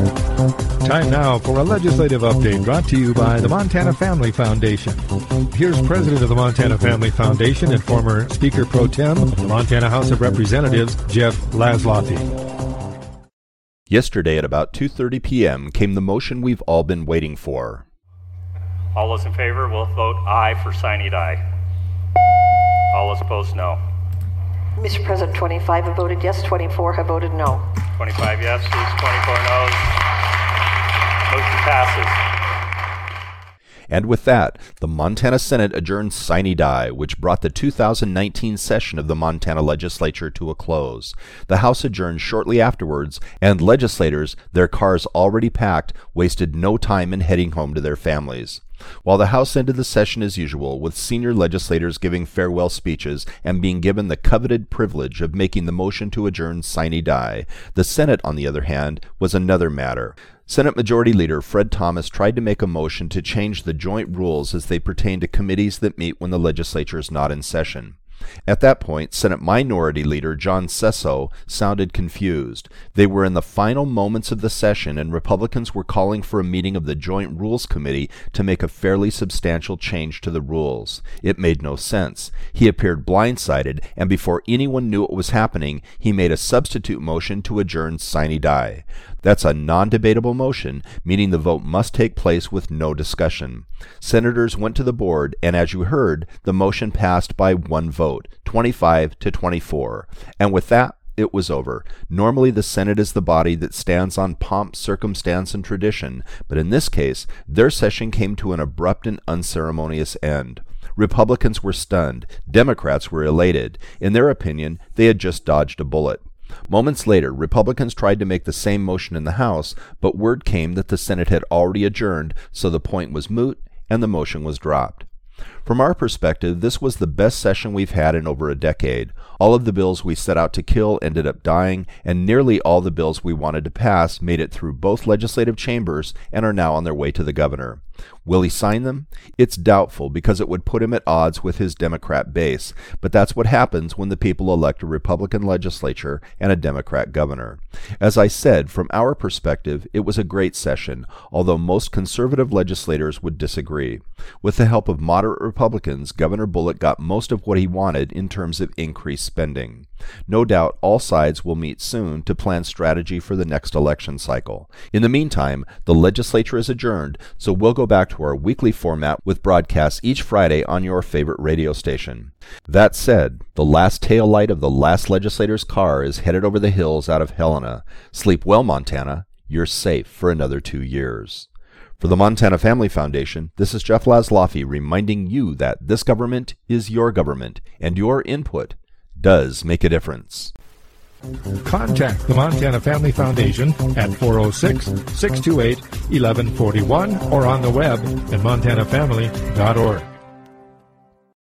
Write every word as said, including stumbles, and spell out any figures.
Time now for a legislative update brought to you by the Montana Family Foundation. Here's President of the Montana Family Foundation and former Speaker Pro Tem of the Montana House of Representatives, Jeff Laszloffy. Yesterday at about two thirty p.m. came the motion we've all been waiting for. All those in favor will vote aye for sine die. All those opposed, no. Mister President, twenty-five have voted yes, twenty-four have voted no. twenty-five yeses, twenty-four noes. Motion passes. And with that, the Montana Senate adjourned sine die, which brought the two thousand nineteen session of the Montana legislature to a close. The House adjourned shortly afterwards, and legislators, their cars already packed, wasted no time in heading home to their families. While the House ended the session as usual, with senior legislators giving farewell speeches and being given the coveted privilege of making the motion to adjourn sine die, the Senate, on the other hand, was another matter. Senate Majority Leader Fred Thomas tried to make a motion to change the joint rules as they pertain to committees that meet when the legislature is not in session. At that point, Senate Minority Leader John Sesso sounded confused. They were in the final moments of the session, and Republicans were calling for a meeting of the Joint Rules Committee to make a fairly substantial change to the rules. It made no sense. He appeared blindsided, and before anyone knew what was happening, he made a substitute motion to adjourn sine die. That's a non-debatable motion, meaning the vote must take place with no discussion. Senators went to the board, and as you heard, the motion passed by one vote, twenty-five to twenty-four. And with that, it was over. Normally the Senate is the body that stands on pomp, circumstance, and tradition, but in this case, their session came to an abrupt and unceremonious end. Republicans were stunned. Democrats were elated. In their opinion, they had just dodged a bullet. Moments later, Republicans tried to make the same motion in the House, but word came that the Senate had already adjourned, so the point was moot, and the motion was dropped. From our perspective, this was the best session we've had in over a decade. All of the bills we set out to kill ended up dying, and nearly all the bills we wanted to pass made it through both legislative chambers and are now on their way to the governor. Will he sign them? It's doubtful, because it would put him at odds with his Democrat base, but that's what happens when the people elect a Republican legislature and a Democrat governor. As I said, from our perspective, it was a great session, although most conservative legislators would disagree. With the help of moderate Republicans, Governor Bullock got most of what he wanted in terms of increased spending. No doubt all sides will meet soon to plan strategy for the next election cycle. In the meantime, the legislature is adjourned, so we'll go back to our weekly format with broadcasts each Friday on your favorite radio station. That said, the last tail light of the last legislator's car is headed over the hills out of Helena. Sleep well, Montana. You're safe for another two years. For the Montana Family Foundation, this is Jeff Laszloffy reminding you that this government is your government, and your input does make a difference. Contact the Montana Family Foundation at four oh six, six two eight, one one four one or on the web at montana family dot org.